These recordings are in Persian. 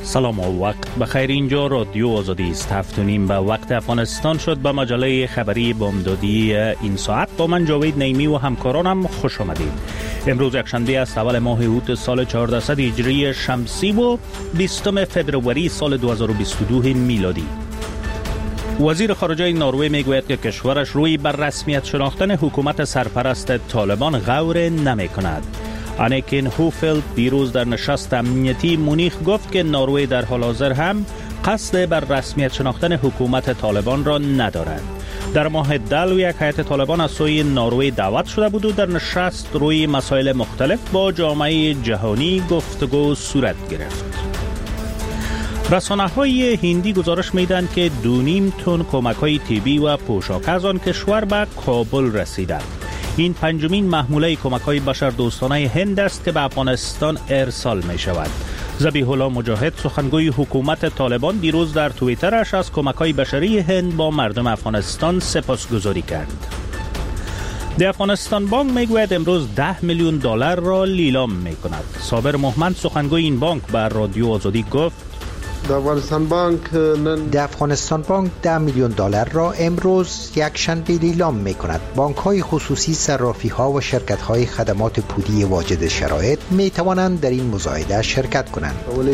سلام و وقت بخیر. اینجا رادیو آزادی است. 7:30 به وقت افغانستان شد. به مجله خبری بامدادی این ساعت با من جاوید نیمی و همکارانم خوش آمدید. امروز یکشنبه است، اول ماه اوت سال 1400 هجری شمسی و 20 فبروری سال 2022 میلادی. وزیر خارجه نروژ میگوید که کشورش روی بر رسمیت شناختن حکومت سرپرست طالبان غور نمی کند. انیکین هوفلد دیروز در نشست امنیتی مونیخ گفت که نروژ در حال حاضر هم قصد بر رسمیت شناختن حکومت طالبان را ندارد. در ماه دلو یک هیئت طالبان از سوی نروژ دعوت شده بود و در نشست روی مسائل مختلف با جامعه جهانی گفتگو صورت گرفت. رسانه‌های هندی گزارش می‌دهند که 2.5 تن کمک‌های طبی و پوشاک از آن کشور به کابل رسیدند. این پنجمین محموله کمک‌های بشردوستانه هند است که به افغانستان ارسال می‌شود. ذبیح الله مجاهد سخنگوی حکومت طالبان دیروز در توییترش از کمک‌های بشری هند با مردم افغانستان سپاسگزاری کرد. د افغانستان بانک میگوید امروز $10 میلیون را لیلام می‌کند. صابر محمد سخنگوی این بانک به رادیو آزادی گفت د افغانستان بانک $10 میلیون را امروز یک شنبه لیلام می کند. بانک های خصوصی، صرافی ها و شرکت های خدمات پولی واجد شرایط می توانند در این مساعده شرکت کنند.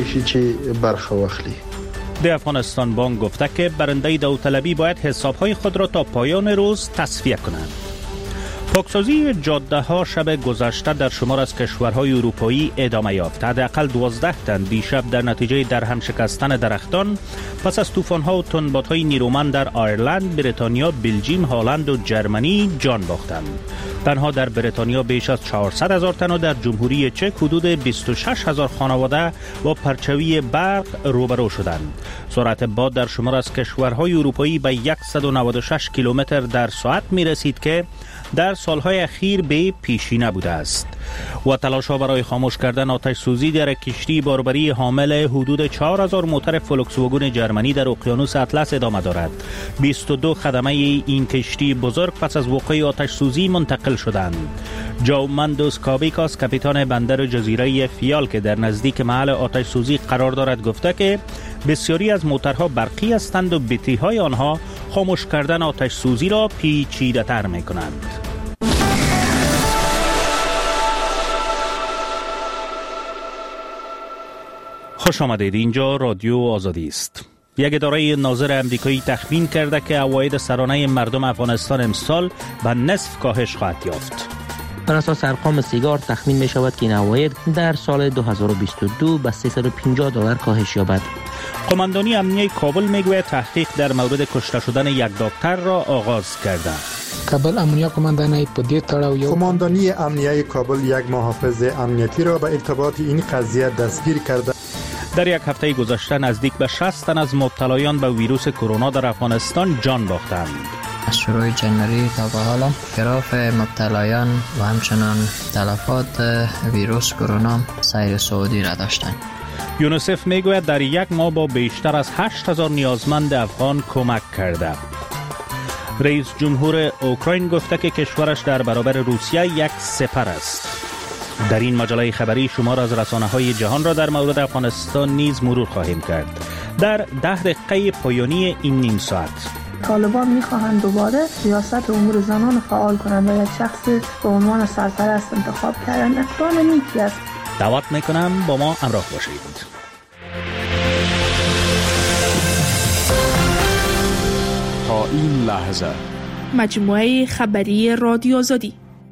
د افغانستان بانک گفته که برنده داوطلبی باید حساب های خود را تا پایان روز تصفیه کنند. پاکسازی جاده ها شب گذشته در شمار از کشورهای اروپایی ادامه یافت. حداقل 12 تن دیشب در نتیجه درهم شکستن درختان پس از طوفان ها و تندباد های نیرومند در آیرلند، بریتانیا، بلژیم، هلند و جرمنی جان باختند. تنها در بریتانیا بیش از 400,000 تن و در جمهوری چک حدود 26,000 خانواده با پرچوی برق روبرو شدند. سرعت باد در شمار از کشورهای اروپایی به 196 کیلومتر در ساعت می رسید که در سالهای اخیر به پیشینه بوده است. و تلاش‌ها برای خاموش کردن آتش سوزی در کشتی باربری حامل حدود 4,000 موتر فولکس واگن جرمنی در اقیانوس اطلس ادامه دارد. 22 خدمه این کشتی بزرگ پس از وقوع آتش سوزی منتقل شدند. جاومندوس کابیکاس کاپیتان بندر جزیره فیال که در نزدیک محل آتش سوزی قرار دارد گفته که بسیاری از موترها برقی هستند و بطری‌های آنها خاموش کردن آتش سوزی را پیچیده‌تر می‌کنند. خوش آمدید. اینجا رادیو آزادی است. یک اداره ناظر امریکایی تخمین کرده که عواید سرانه مردم افغانستان امسال به نصف کاهش خواهد یافت. بر اساس ارقام سیگار تخمین می شود که این عواید در سال 2022 به $350 کاهش یابد. قماندانی امنیه کابل میگوید تحقیق در مورد کشته شدن یک دکتر را آغاز کرده. قماندانی امنیه کابل یک محافظ امنیتی را به ارتباط این قضیه دستگیر کرده. در یک هفته گذشته نزدیک به 60 تن از مبتلایان به ویروس کرونا در افغانستان جان باختند. از شروع جنوری تا به حال گراف مبتلایان و همچنان تلفات ویروس کرونا سیر صعودی را داشتند. یونیسف میگوید در یک ماه با بیشتر از 8,000 نیازمند افغان کمک کرده. رئیس جمهور اوکراین گفته که کشورش در برابر روسیه یک سپر است. در این مجله خبری شمار از رسانه‌های جهان را در مورد افغانستان نیز مرور خواهیم کرد. در 10 دقیقه پایانی این نیم ساعت طالبان می‌خواهند دوباره سیاست امور زنان فعال کنند و یک شخص به عنوان سرپرست انتخاب کردن اقدام نیکی است. دعوت می‌کنم با ما همراه باشید. تا این لحظه مجموعه خبری رادیو آزادی.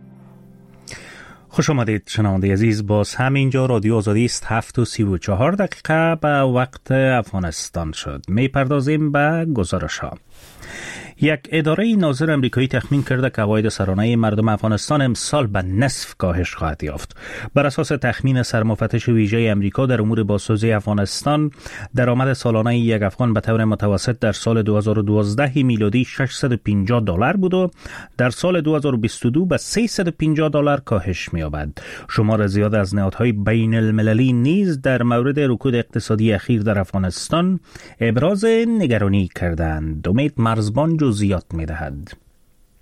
خوش آمدید شنونده عزیز. باز همینجا رادیو آزادی است. 7:34 به وقت افغانستان شد. میپردازیم به گزارش ها. یک اداره ناظر امریکایی تخمین کرده که عواید سرانه مردم افغانستان امسال به نصف کاهش خواهد یافت. بر اساس تخمین سرمفتش ویژه امریکا در امور بازسازی افغانستان، درآمد سالانه یک افغان به طور متوسط در سال 2012 میلادی $650 بود و در سال 2022 به $350 کاهش می‌یابد. شمار زیاد از نهادهای بین المللی نیز در مورد رکود اقتصادی اخیر در افغانستان ابراز نگرانی کردند. امید مرزبان جزئیات می‌دهد.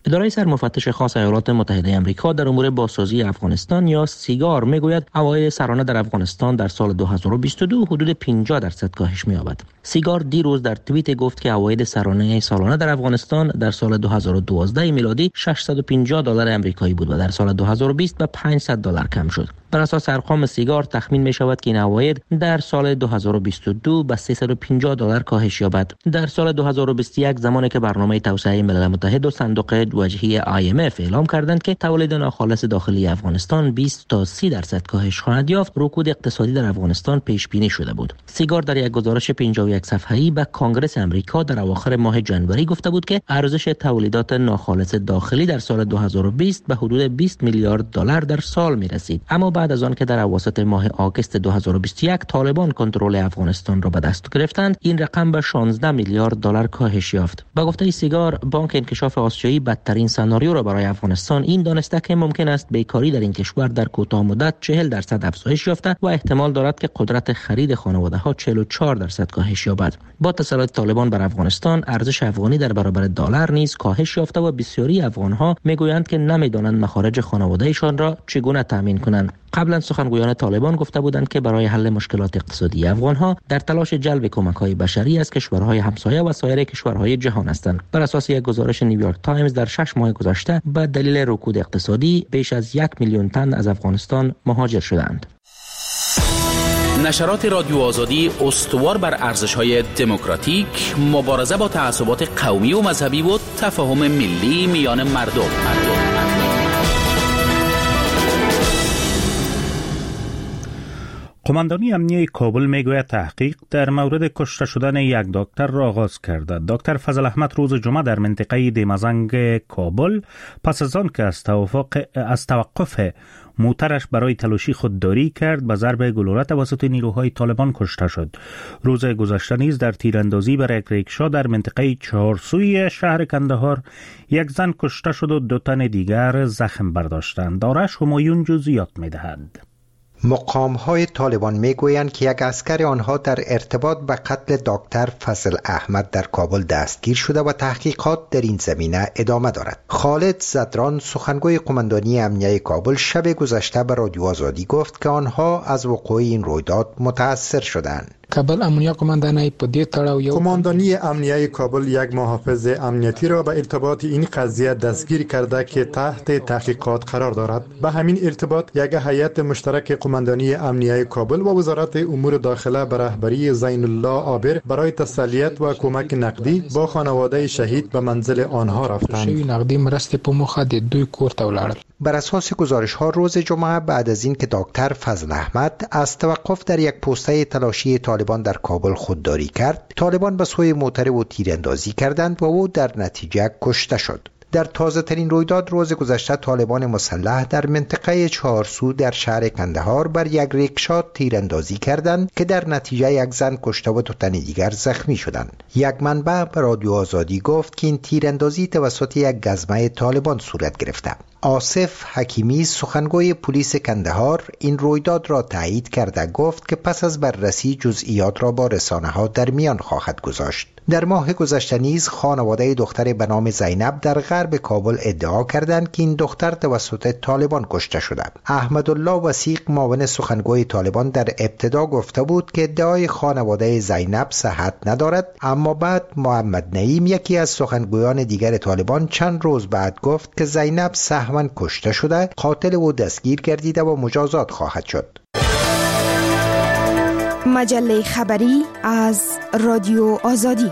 اداره سرمفتش خاص ایالات متحده آمریکا در امور بازسازی افغانستان یا سیگار میگوید عواید سرانه در افغانستان در سال 2022 حدود 50% کاهش می‌یابد. سیگار دیروز در توییت گفت که عواید سالانه در افغانستان در سال 2012 میلادی $650 آمریکایی بود و در سال 2020 به $500 کم شد. بر اساس ارقام سیگار تخمین می شود که این عواید در سال 2022 به $350 کاهش یابد. در سال 2021 زمانی که برنامه توسعه ملل متحد و صندوق وجهی IMF اعلام کردند که تولید ناخالص داخلی افغانستان 20 تا 30% کاهش خواهد یافت، رکود اقتصادی در افغانستان پیش بینی شده بود. سیگار در یک گزارش 51 صفحه‌ای به کانگرس آمریکا در اواخر ماه ژانویه گفته بود که ارزش تولیدات ناخالص داخلی در سال 2020 به حدود $20 میلیارد در سال می رسید. اما بعد از آن که در اواسط ماه آگوست 2021 طالبان کنترل افغانستان را به دست گرفتند، این رقم به $16 میلیارد کاهش یافت. با گفته سیگار، بانک انکشاف آسیایی بدترین سناریو را برای افغانستان این دانسته که ممکن است بیکاری در این کشور در کوتاه مدت 40% افزایش یافته و احتمال دارد که قدرت خرید خانواده‌ها 44% کاهش یابد. با تسلط طالبان بر افغانستان، ارزش افغانی در برابر دلار نیز کاهش یافته و بسیاری افغان‌ها میگویند که نمی‌دانند مخارج خانواده‌شان را چگونه تامین کنند. قبلا سخنگویان طالبان گفته بودند که برای حل مشکلات اقتصادی افغان‌ها در تلاش جلب کمک‌های بشری از کشورهای همسایه و سایر کشورهای جهان هستند. بر اساس یک گزارش نیویورک تایمز در 6 ماه گذشته به دلیل رکود اقتصادی بیش از 1 میلیون تن از افغانستان مهاجر شدند. نشرات رادیو آزادی استوار بر ارزش‌های دموکراتیک، مبارزه با تعصبات قومی و مذهبی و تفاهم ملی میان مردم. قماندانی امنیه کابل میگوید تحقیق در مورد کشته شدن یک دکتر را آغاز کرده. دکتر فضل احمد روز جمعه در منطقه دیمزنگ کابل پس از آن که از توقف موترش برای تلاشی خودداری کرد به ضرب گلوله توسط نیروهای طالبان کشته شد. روز گذشته نیز در تیراندازی بر یک ریکشا در منطقه چهارسوی شهر کندهار یک زن کشته شد و 2 تن دیگر زخم برداشتند. دارش همایون جزئیات می‌دهد. مقام‌های طالبان میگویند که یک عسکر آنها در ارتباط به قتل دکتر فضل احمد در کابل دستگیر شده و تحقیقات در این زمینه ادامه دارد. خالد زدران سخنگوی قماندانی امنیه کابل شب گذشته به رادیو آزادی گفت که آنها از وقوع این رویداد متاثر شدند. قماندانی امنیه کابل یک محافظ امنیتی را به ارتباط این قضیه دستگیر کرده که تحت تحقیقات قرار دارد. به همین ارتباط یک هیئت مشترک قماندانی امنیه کابل و وزارت امور داخله به رهبری زین الله عابر برای تسلیت و کمک نقدی با خانواده شهید به منزل آنها رفتند. بر اساس گزارش ها روز جمعه بعد از این که دکتر فضل احمد از توقف در یک پوسته تلاشی طالبان در کابل خودداری کرد، طالبان به سوی موتر او تیراندازی کردند و او در نتیجه کشته شد. در تازه ترین رویداد روز گذشته طالبان مسلح در منطقه چهارسو در شهر کندهار بر یک ریکشا تیراندازی کردند که در نتیجه یک زن کشته و 2 تن دیگر زخمی شدند. یک منبع به رادیو آزادی گفت که این تیراندازی توسط یک گزمه طالبان صورت گرفته. آصف حکیمی سخنگوی پلیس کندهار این رویداد را تایید کرده گفت که پس از بررسی جزئیات را با رسانه‌ها در میان خواهد گذاشت. در ماه گذشته نیز خانواده دختر به نام زینب در غرب کابل ادعا کردند که این دختر توسط طالبان کشته شده. احمدالله وثیق معاون سخنگوی طالبان در ابتدا گفته بود که ادعای خانواده زینب صحت ندارد، اما بعد محمد نعیم یکی از سخنگویان دیگر طالبان چند روز بعد گفت که زینب سهواً کشته شده، قاتل او دستگیر گردیده و مجازات خواهد شد. مجله خبری از رادیو آزادی.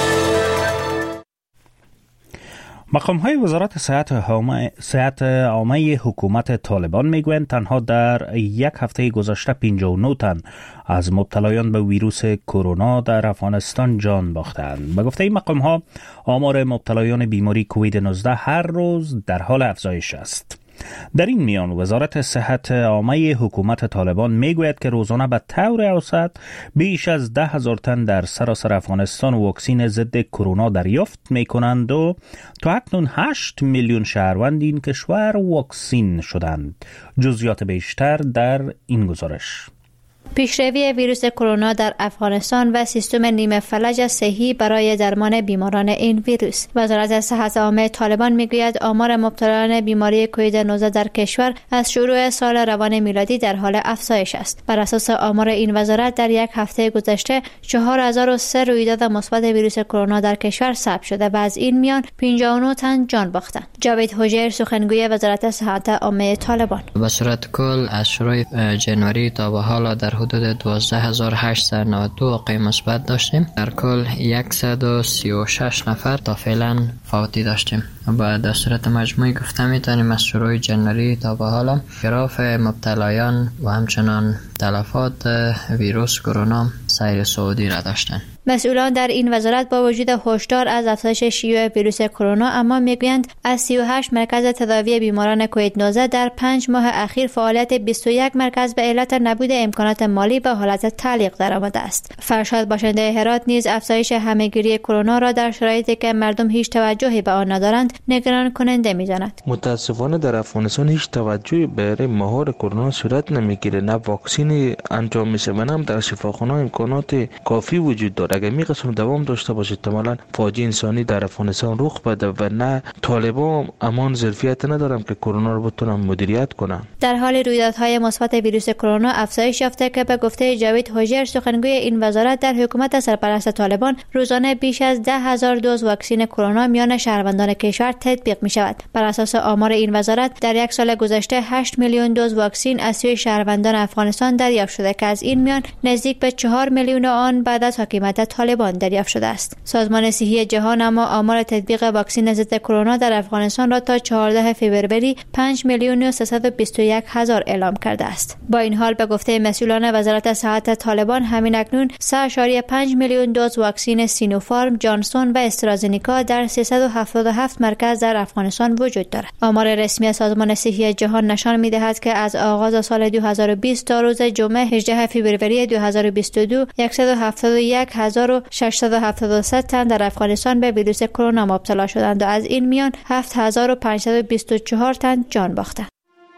مقام‌های وزارت صحت عامه حکومت طالبان میگویند تنها در یک هفته گذشته 59 تن از مبتلایان به ویروس کرونا در افغانستان جان باختند. به گفته این مقام‌ها آمار مبتلایان بیماری کووید 19 هر روز در حال افزایش است. در این میان وزارت صحت عامه حکومت طالبان میگوید که روزانه به طور اوسط بیش از 10,000 تن در سراسر افغانستان واکسن ضد کرونا دریافت میکنند و تا اکنون 8 میلیون شهروند این کشور واکسین شدند. جزئیات بیشتر در این گزارش. پیشروی ویروس کرونا در افغانستان و سیستم نیمه فلج صحی برای درمان بیماران این ویروس. وزارت صحت عامه طالبان میگوید آمار مبتلایان بیماری کووید 19 در کشور از شروع سال روان میلادی در حال افزایش است. بر اساس آمار این وزارت در یک هفته گذشته 4003 رویداد مثبت ویروس کرونا در کشور ثبت شده و از این میان 59 تن جان باختند. جاوید هوجیر سخنگوی وزارت صحت عامه طالبان: به صورت کل از شروع جنوری تا به حال در حدود 12892 واقعه مثبت داشتیم. در کل 136 نفر تا فعلا فوتی داشتیم. با در صورت مجموعی گفته میتونیم از شروع جنوری تا به حال گراف مبتلایان و همچنان تلفات ویروس کرونا سیر صعودی را داشتند. مسئولان در این وزارت با وجود هشدار از افزایش شیوع ویروس کرونا اما میگویند از 38 مرکز تداوی بیماران کووید 19 در 5 ماه اخیر فعالیت 21 مرکز به علت نبود امکانات مالی به حالت تعلیق درآمده است. فرشاد باشنده هرات نیز افزایش همهگیری کرونا را در شرایطی که مردم هیچ توجهی به آن ندارند نگران کننده می‌داند. متاسفانه در افغانستان هیچ توجهی برای مهار کرونا صورت نمیگیره، نه واکسین انجام میشه و نه در شفاخانه امکانات کافی وجود دارد. اگر می قسم دوام داشته باشه احتمالاً فاجعه انسانی در افغانستان رخ بده و نه طالبان امان ظرفیت ندارن که کرونا رو بتونن مدیریت کنن. در حال رویدادهای مثبت ویروس کرونا افزایش یافته که به گفته جاوید هوجیر سخنگوی این وزارت در حکومت سرپرست طالبان روزانه بیش از 10,000 دوز واکسن کرونا میان شهروندان کشور تطبیق می شود. بر اساس آمار این وزارت در یک سال گذشته 8 میلیون دوز واکسن از سوی شهروندان افغانستان دریافت شده که از این میان نزدیک به 4 میلیون آن بعد از حاکمیت طالبان دریافت شده است. سازمان صحی جهان اما آمار تطبیق واکسن ضد کرونا در افغانستان را تا 14 فوریه 5,321,000 اعلام کرده است. با این حال به گفته مسئولان وزارت صحت طالبان همین اکنون 3.5 میلیون دوز واکسن سینوفارم، جانسون و استرازنیکا در 377 مرکز در افغانستان وجود دارد. آمار رسمی سازمان صحی جهان نشان می‌دهد که از آغاز سال 2020 تا روز جمعه 18 فوریه 2022 171,673 تن در افغانستان به ویروس کرونا مبتلا شدند و از این میان 7,524 تن جان باختند.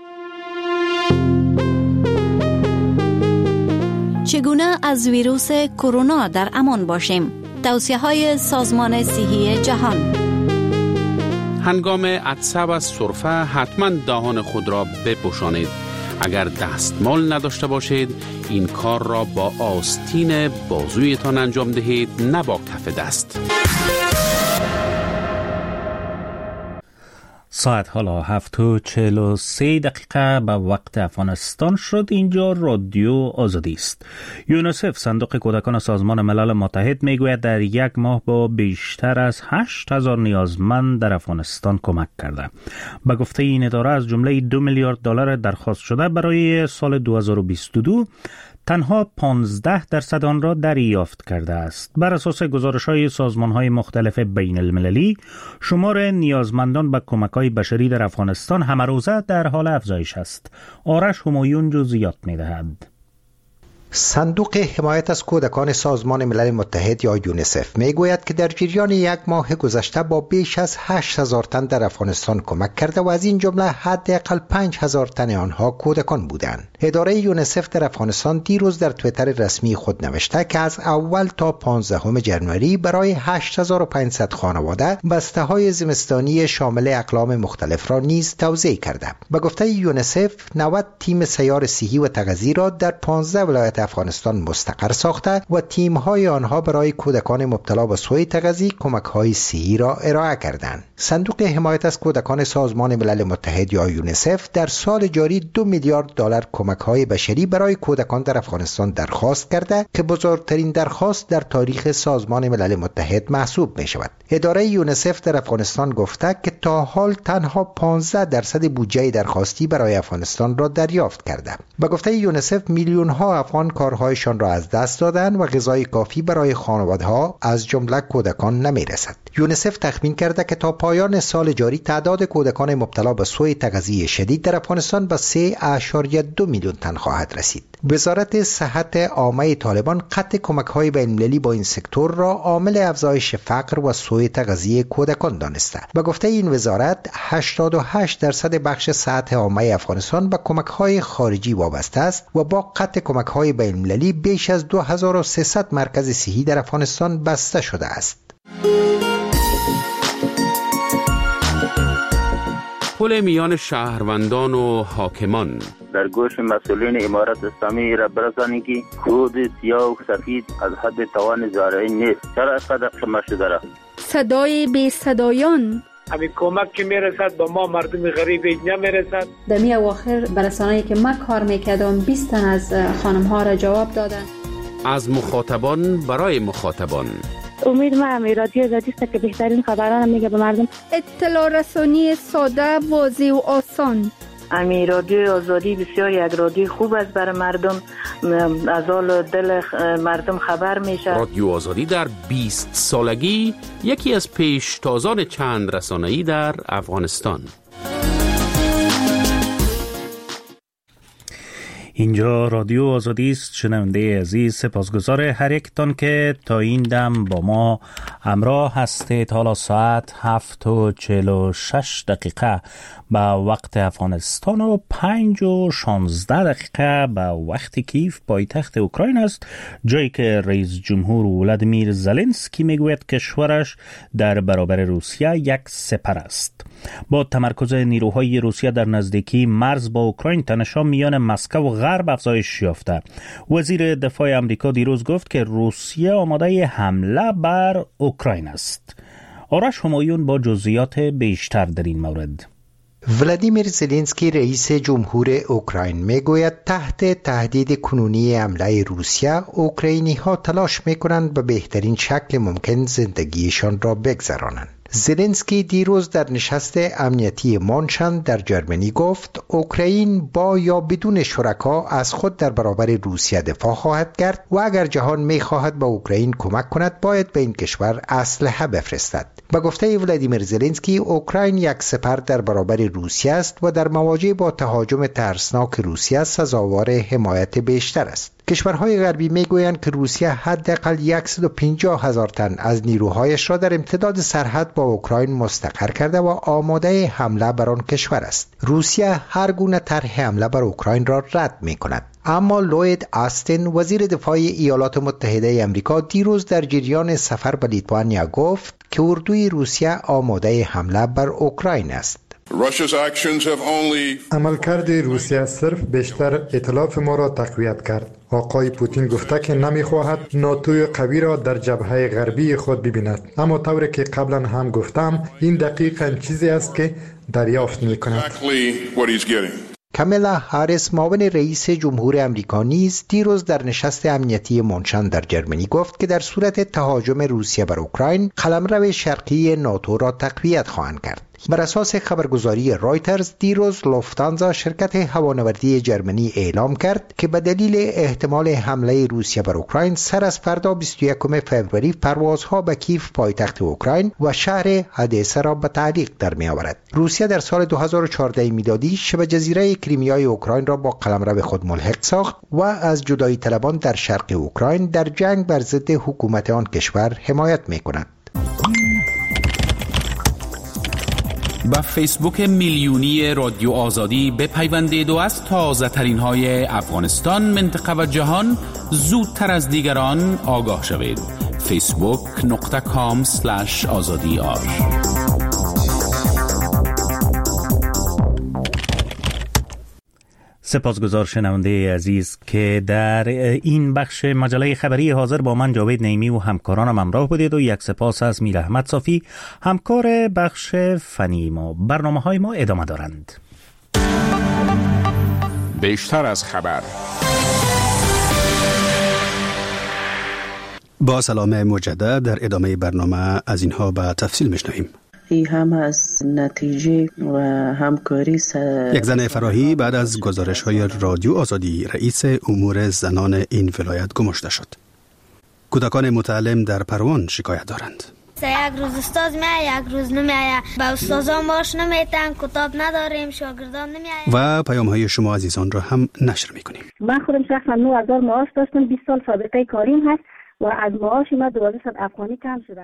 چگونه از ویروس کرونا در امان باشیم؟ توصیه‌های سازمان صحی جهان. هنگام عطسه و سرفه حتما دهان خود را بپوشانید. اگر دستمال نداشته باشید این کار را با آستین بازویتان انجام دهید، نه با کف دست. ساعت حالا 7:43 دقیقه به وقت افغانستان شد. اینجا رادیو آزادی است. یونیسف صندوق کودکان سازمان ملل متحد میگوید در یک ماه با بیشتر از 8,000 نیازمند در افغانستان کمک کرده. به گفته این اداره از جمله 2 میلیارد دلار درخواست شده برای سال 2022 تنها 15% آن را دریافت کرده است. بر اساس گزارش‌های سازمان‌های مختلف بین المللی، شمار نیازمندان به کمک‌های بشری در افغانستان همه روزه در حال افزایش است. آرش همایون جزئیات می‌دهد. صندوق حمایت از کودکان سازمان ملل متحد یا یونیسف میگوید که در جریان یک ماه گذشته با بیش از 8,000 تن در افغانستان کمک کرده و از این جمله حداقل 5,000 تن آنها کودکان بودند. اداره یونیسف در افغانستان دیروز در توییتر رسمی خود نوشته که از اول تا 15 جنوری برای 8500 خانواده بسته‌های زمستانی شامل اقلام مختلف را نیز توزیع کرده. به گفته یونیسف 90 تیم سیار صحی و تغذیه را در 15 ولایت افغانستان مستقر ساخته و تیم‌های آنها برای کودکان مبتلا به سوء تغذیه کمک‌های صحی را ارائه کردند. صندوق حمایت از کودکان سازمان ملل متحد یا یونیسف در سال جاری 2 میلیارد دلار کمک‌های بشری برای کودکان در افغانستان درخواست کرده که بزرگترین درخواست در تاریخ سازمان ملل متحد محسوب می‌شود. اداره یونیسف در افغانستان گفته که تا حال تنها 15% بودجه درخواستی برای افغانستان را دریافت کرده. به گفته یونیسف میلیون‌ها افغان کارهایشان را از دست دادند و غذای کافی برای خانواده‌ها از جمله کودکان نمی‌رسد. یونیسف تخمین کرده که تا پایان سال جاری تعداد کودکان مبتلا به سوء تغذیه شدید در افغانستان به 3.2 میلیون تن خواهد رسید. وزارت صحت عامه طالبان قطع کمک‌های بین‌المللی با این سکتور را عامل افزایش فقر و سوء تغذیه کودکان دانسته. به گفته این وزارت 88% بخش صحت عامه افغانستان به کمک‌های خارجی وابسته است و با قطع کمک‌های بین‌المللی بیش از 2300 مرکز صحی در افغانستان بسته شده است. پل میان شهروندان و حاکمان در گوش مسئولین امارت اسلامی را برسانید که خود سیاه و سفید از حد توان زارعی نیست. چرا اینقدر شما شده را؟ صدای بی صدایان همین کمک که میرسد به ما مردم غریب نمیرسد. در می اواخر برسانه‌ای که ما کار میکردم 20 تن از خانم ها را جواب دادن. از مخاطبان برای مخاطبان. امید ما رادیو آزادی است که بهترین خبران میگه به مردم. اطلاع رسانی ساده، واضح و آسان. رادیو آزادی بسیار یک رادیو خوب است برای مردم، از حال دل مردم خبر میشه. رادیو آزادی در 20 سالگی یکی از پیشتازان چند رسانه‌ای در افغانستان. اینجا رادیو آزادی است. شنونده عزیز، سپاسگزار هر یکتان که تا این دم با ما همراه هستید. حالا ساعت 7:46 به وقت افغانستان و 5:16 به وقت کیف پایتخت اوکراین است، جایی که رئیس جمهور ولادیمیر زلنسکی میگوید کشورش در برابر روسیه یک سپر است. با تمرکز نیروهای روسیه در نزدیکی مرز با اوکراین، تنش‌ها میان مسکو و غرب افزایش یافته. وزیر دفاع آمریکا دیروز گفت که روسیه آماده حمله بر اوکراین است. آرش همایون با جزئیات بیشتر در این مورد. ولادیمیر زلنسکی رئیس جمهور اوکراین میگوید تحت تهدید کنونی حمله روسیه، اوکراینی ها تلاش میکنند به بهترین شکل ممکن زندگیشان را بگذرانند. زلنسکی دیروز در نشست امنیتی مونشن در جرمنی گفت اوکراین با یا بدون شرکا از خود در برابر روسیه دفاع خواهد کرد و اگر جهان میخواهد به اوکراین کمک کند باید به این کشور اسلحه بفرستد. به گفته ولادیمیر زلنسکی، اوکراین یک سپر در برابر روسیه است و در مواجهه با تهاجم ترسناک روسیه سزاوار حمایت بیشتر است. کشورهای غربی میگویند که روسیه حداقل 150,000 تن از نیروهایش را در امتداد سرحد با اوکراین مستقر کرده و آماده حمله بر آن کشور است. روسیه هر گونه طرح حمله بر اوکراین را رد می‌کند. اما لوید آستین، وزیر دفاع ایالات متحده آمریکا، دیروز در جریان سفر به لیتوانیا گفت که اردوی روسیه آماده حمله بر اوکراین است. عملکرد روسیه صرف بیشتر ائتلاف ما را تقویت کرد. آقای پوتین گفته که نمیخواهد ناتوی قوی را در جبهه غربی خود ببیند، اما طوری که قبلا هم گفتم این دقیقاً چیزی است که دریافت میکند. کاملا هاریس، معاون رئیس جمهور آمریکا، نیز دیروز در نشست امنیتی مونشن در جرمنی گفت که در صورت تهاجم روسیه بر اوکراین، قلمرو شرقی ناتو را تقویت خواهند کرد. بر اساس خبرگزاری رایترز، دیروز لوفتانزا، شرکت هوانوردی جرمنی، اعلام کرد که به دلیل احتمال حمله روسیه بر اوکراین سر از فردا 21 فوریه پروازها به کیف پایتخت اوکراین و شهر هدیسه را به تعلیق در می آورد. روسیه در سال 2014 میلادی شبه جزیره کریمیای اوکراین را با قلمرو خود ملحق ساخت و از جدایی طلبان در شرق اوکراین در جنگ بر ضد حکومت آن کشور حمایت می کند. با فیسبوک میلیونی رادیو آزادی بپیوندید و از تازه ترین های افغانستان، منطقه و جهان زودتر از دیگران آگاه شوید. facebook.com/azadiar. سپاسگزار شنونده عزیز که در این بخش مجله خبری حاضر با من جاوید نعیمی و همکارانم همراه بودید و یک سپاس از میر احمد صافی، همکار بخش فنی ما. برنامه‌های ما ادامه دارند. بیشتر از خبر. با سلام مجدد، در ادامه برنامه از اینها به تفصیل میشنویم. هم از نتیجه و همکاری یک زن فراحی بعد از گزارش‌های رادیو آزادی رئیس امور زنان این ولایت گماشته شد. کودکان متعلم در پروان شکایت دارند. یک روز استاد میایه، یک روز نمیایه. با استادان معاش نمیتن، کتاب نداریم، شاگردان نمیایه. و پیام های شما عزیزان را هم نشر میکنیم. من خودم شخصا 9000 معاش داشتم، 20 سال سابقه کاریم هست و از معاش من 1200 افغانی کم شده.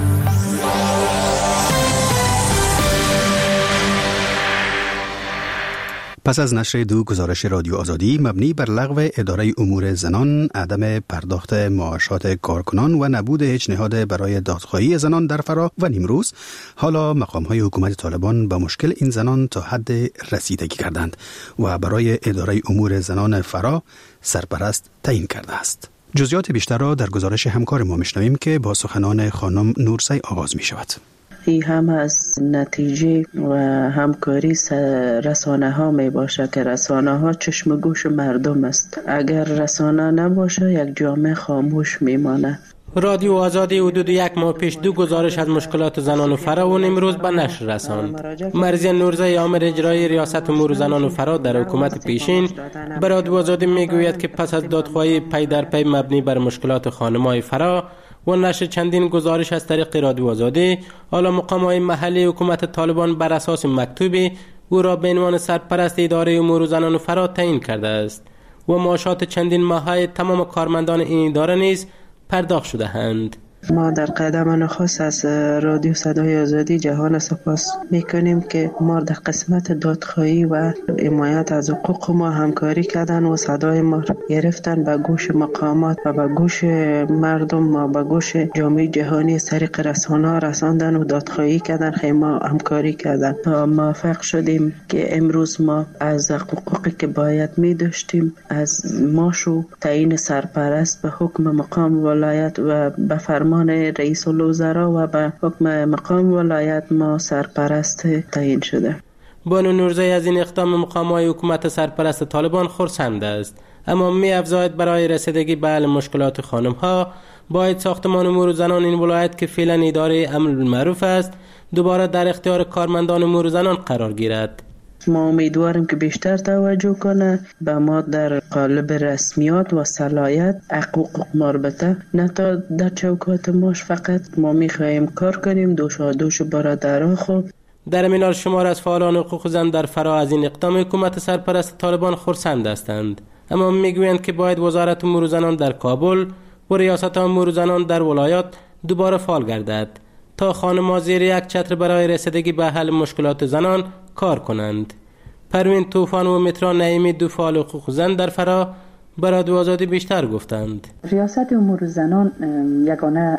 پس از نشر دو گزارش رادیو آزادی مبنی بر لغو اداره امور زنان، عدم پرداخت معاشات کارکنان و نبود هیچ نهاد برای دادخواهی زنان در فرا و نیمروز، حالا مقام‌های حکومت طالبان به مشکل این زنان تا حد رسیدگی کردند و برای اداره امور زنان فرا سرپرست تعیین کرده است. جزئیات بیشتر را در گزارش همکار ما میشنویم که با سخنان خانم نورسی آغاز می شود. این هم از نتیجه و همکاری رسانه ها می باشه که رسانه ها چشم گوش مردم است. اگر رسانه نباشه یک جامعه خاموش میمانه. رادیو آزادی حدود یک ماه پیش دو گزارش از مشکلات زنان و فرا و امروز به نشر رساند. مرزی نورزی آمر اجرای ریاست امور زنان و فرا در حکومت پیشین به رادیو آزادی میگوید که پس از دادخواهی پی در پی مبنی بر مشکلات خانم‌های فرا و نشر چندین گزارش از طریق رادیو آزادی، حالا مقام‌های محلی حکومت طالبان بر اساس مکتوبی او را به عنوان سرپرست اداره امور زنان و فرا تعیین کرده است و معاشات چندین ماهه تمام کارمندان این اداره نیز پرداخت شده اند. ما در قدم نخست از رادیو صدای آزادی جهان سپاس میکنیم که ما در قسمت دادخواهی و حمایت از حقوق ما همکاری کردن و صدای ما گرفتن به گوش مقامات و به گوش مردم و به گوش جامعه جهانی از طریق رسانه‌ها رساندن و دادخواهی کردن. ما همکاری کردن تا موفق شدیم که امروز ما از حقوقی که باید می داشتیم از ماشو تعیین سرپرست به حکم مقام ولایت و به فرمان رئیس الوزراء و به حکم مقام ولایت ما سرپرست تعیین شده. بانو نورزی از این اقدام مقام‌های حکومت سرپرست طالبان خرسند است، اما می افزاید برای رسیدگی به حل مشکلات خانم‌ها باید ساختمان امور زنان این ولایت که فعلا اداره امر بالمعروف است دوباره در اختیار کارمندان امور زنان قرار گیرد. ما امیدواریم که بیشتر توجه کنه به ما در قالب رسمیات و صلاحیت حقوق مربوطه، نه تا در چوکات ماش. فقط ما میخواهیم کار کنیم دوش برادرها. خوب در این حال شمار از فعالان حقوق زن در فرا از این اقدام حکومت سرپرست طالبان خرسند هستند، اما میگویند که باید وزارت امور زنان در کابل و ریاست امور زنان در ولایات دوباره فعال گردد تا خانم‌ها زیر یک چتر برای رسیدگی به حل مشکلات زنان کار کنند. پروین طوفان و مترا نعیمی دو فعال حقوق زن در فرا به رادیو آزادی بیشتر گفتند. ریاست امور زنان یگانه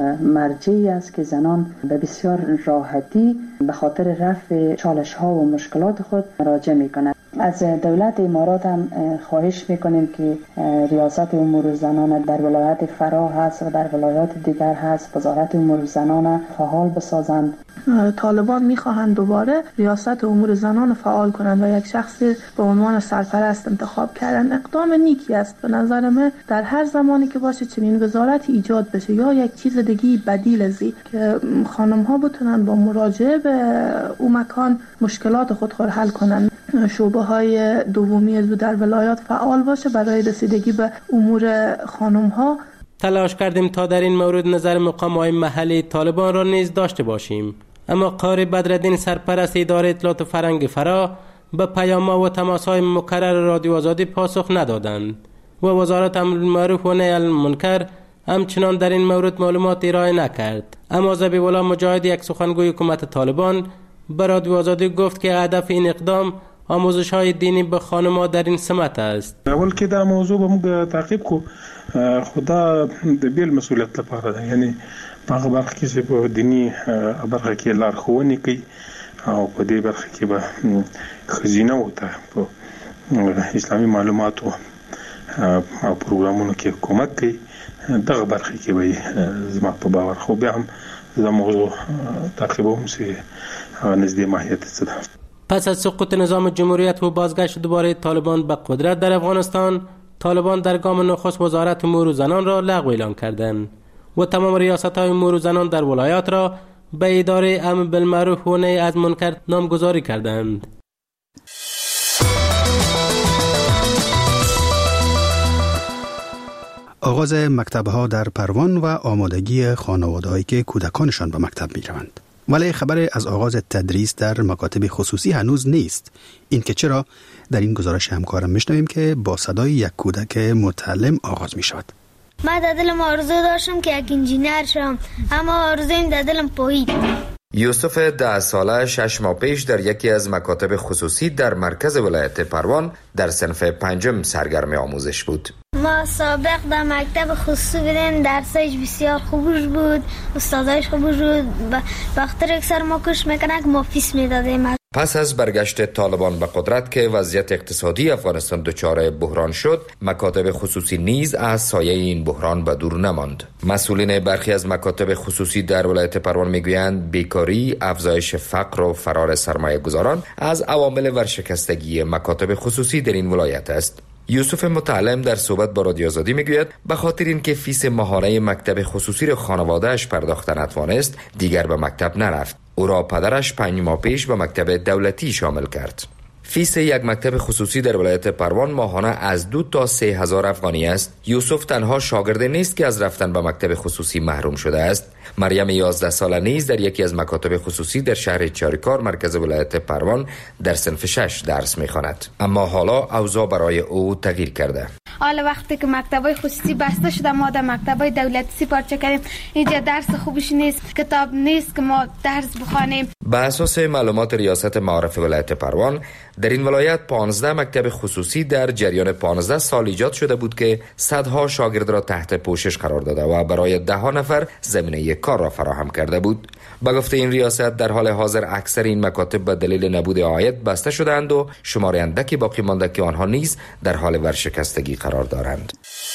مرجعی است که زنان به بسیار راحتی به خاطر رفع چالش ها و مشکلات خود مراجعه می کنند. از دولت امارات هم خواهش میکنیم که ریاست امور زنان در ولایت فرا هست و در ولایات دیگر هست وزارت امور زنان فعال بسازند. طالبان میخواهند دوباره ریاست امور زنان فعال کنند و یک شخص به عنوان سرپرست انتخاب کردن. اقدام نیکی است به نظر من. در هر زمانی که باشه چنین وزارتی ایجاد بشه یا یک چیز دیگه بدیل از این که خانم ها بتونن با مراجعه به اون مکان مشکلات خود حل کنند. شعبه های دومی زو در ولایات فعال باشه برای رسیدگی به امور خانم ها. تلاش کردیم تا در این مورد نظر مقام‌های محلی طالبان را نیز داشته باشیم، اما قاری بدرالدین سرپرست اداره اطلاعات فرهنگ فرا به پیام‌ها و تماس‌های مکرر رادیو آزادی پاسخ ندادند و وزارت امر بالمعروف و نهی عن المنکر همچنان در این مورد معلومات ارائه نکرد. اما ذبیح‌الله مجاهد یک سخنگوی حکومت طالبان به رادیو آزادی گفت که هدف این اقدام آموزش‌های دینی به خانم‌ها در این سمت است. اول که دا موضوع به موږ تعقیب کو خدا د بیل مسؤلیت لپاره ده، یعنی په هغه برخه کې چې په دینی برخه کې لارښوونې کوي او په دې برخه کې به ښځینه وته په اسلامي معلوماتو او پروګرامونو کې کومک کوي. دغه برخه کې به زما په باور خو بیا هم دا موضوع تعقیبوم چې نزدې ماهیت څه ده. پس از سقوط نظام جمهوریت و بازگشت دوباره طالبان به قدرت در افغانستان، طالبان در گام نخست وزارت امور زنان را لغو اعلان کردند و تمام ریاست‌های امور زنان در ولایات را به اداره امر بالمعروف و نهی عن المنکر نامگذاری کردند. آغاز مکتب‌ها در پروان و آمادگی خانواده‌هایی که کودکانشان به مکتب می‌روند. ولی خبر از آغاز تدریس در مکاتب خصوصی هنوز نیست. این که چرا؟ در این گزارش همکارم میشنویم که با صدای یک کودک متعلم آغاز می‌شود. من در دلم آرزو داشتم که یک انجینر شم، اما آرزویم در دلم پایید. یوسف 10 ساله 6 ماه پیش در یکی از مکاتب خصوصی در مرکز ولایت پروان در صنف 5 سرگرم آموزش بود. ما سابق در مکتب خصوصی بودیم، درسش بسیار خوبش بود، استادایش خوبش بود، بخاطر اکثر ما کش میکنه که ما فیس میدادیم. پس از برگشت طالبان به قدرت که وضعیت اقتصادی افغانستان دچار بحران شد، مکاتب خصوصی نیز از سایه این بحران به دور نماند. مسئولین برخی از مکاتب خصوصی در ولایت پروان میگویند بیکاری، افزایش فقر و فرار سرمایه گذاران از عوامل ورشکستگی مکاتب خصوصی در این ولایت است. یوسف متعلم در صحبت با رادیو آزادی میگوید به خاطر اینکه فیس ماهانه مکتب خصوصی را خانواده‌اش پرداخت نتوانست، دیگر به مکتب نرفت. او را پدرش 5 ماه پیش به مکتب دولتی شامل کرد. فیس یک مکتب خصوصی در ولایت پروان ماهانه از 2 تا 3 هزار افغانی است. یوسف تنها شاگرد نیست که از رفتن به مکتب خصوصی محروم شده است. مریم 11 ساله نیز در یکی از مکاتب خصوصی در شهر چاریکار مرکز ولایت پروان در صنف 6 درس می‌خواند. اما حالا اوضاع برای او تغییر کرده. حالا وقتی که مکتبای خصوصی بسته شده، ما در مکتبای دولتی سپارچه کردیم. اینجا درس خوبش نیست، کتاب نیست که ما درس بخوانیم. به اساس معلومات ریاست معارف ولایت پروان، در این ولایت 15 مکتب خصوصی در جریان 15 سال ایجاد شده بود که صدها شاگرد را تحت پوشش قرار داده و برای 10 نفر زمینه کار را فراهم کرده بود. به گفته این ریاست در حال حاضر اکثر این مکاتب به دلیل نبود عاید بسته شدند و شمار اندکی باقی مانده که آنها نیز در حال ورشکستگی قرار دارند.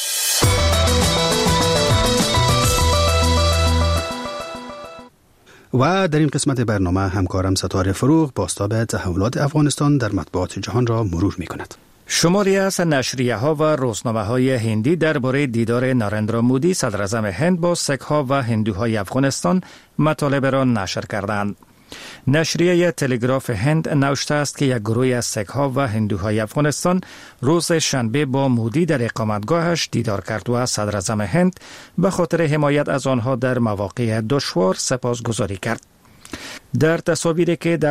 و در این قسمت برنامه همکارم ستاره فروغ بازتاب تحولات افغانستان در مطبوعات جهان را مرور می کند. شماری از نشریه ها و روزنامه های هندی درباره دیدار نارندرا مودی صدر اعظم هند با سیک ها و هندوهای افغانستان مطالب را نشر کردند. نشریه تلگراف هند نوشته است که یک گروه از سیک ها و هندوهای افغانستان روز شنبه با مودی در اقامتگاهش دیدار کرد و صدر اعظم هند به خاطر حمایت از آنها در مواقع دشوار سپاسگزاری کرد. در تصاویری که در